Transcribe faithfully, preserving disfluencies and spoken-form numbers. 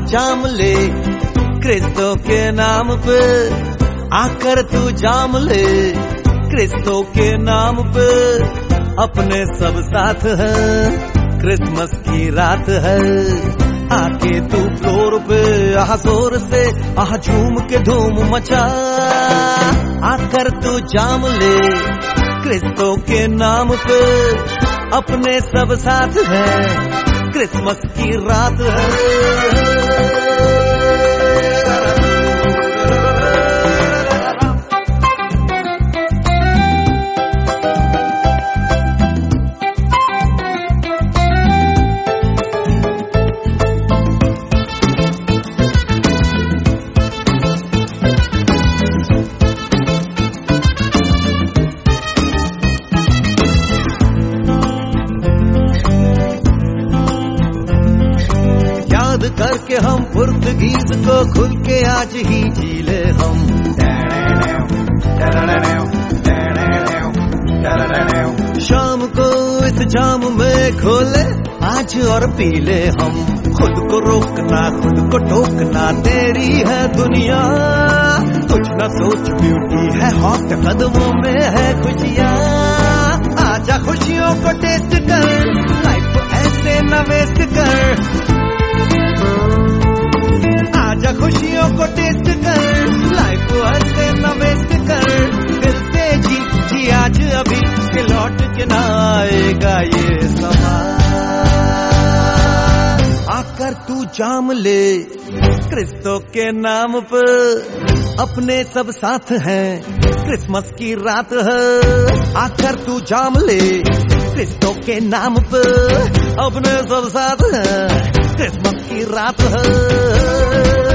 जाम ले, क्रिस्तों के नाम पे आकर तू जाम ले, क्रिस्तों के नाम पे अपने सब साथ है, क्रिसमस की रात है, आके तू फ्लोर पे आह जोर से आह झूम के धूम मचा, आकर तू जाम ले, क्रिस्तों के नाम पे अपने सब साथ है, क्रिसमस की रात है। करके हम पुर्तगीज को खुल के आज ही जी ले हम, शाम को इस जाम में खोले आज और पी ले हम, खुद को रोकना खुद को टोकना तेरी है दुनिया, कुछ न सोच ब्यूटी है हॉट कदमों में है खुशियाँ, आजा खुशियों को टेस्ट कर, लाइफ को ऐसे न वेस्ट कर, आजा खुशियों को टेस्ट कर, लाइफ को ऐसे न वेस्ट कर, दिल से जी जी आज अभी कि लौट के ना आएगा ये समा, आकर तू जाम ले, क्रिस्तों के नाम पर अपने सब साथ हैं, क्रिसमस की रात है, आकर तू जाम ले, क्रिस्तों के नाम पर अपने सब साथ हैं, क्रिसमस की रात है।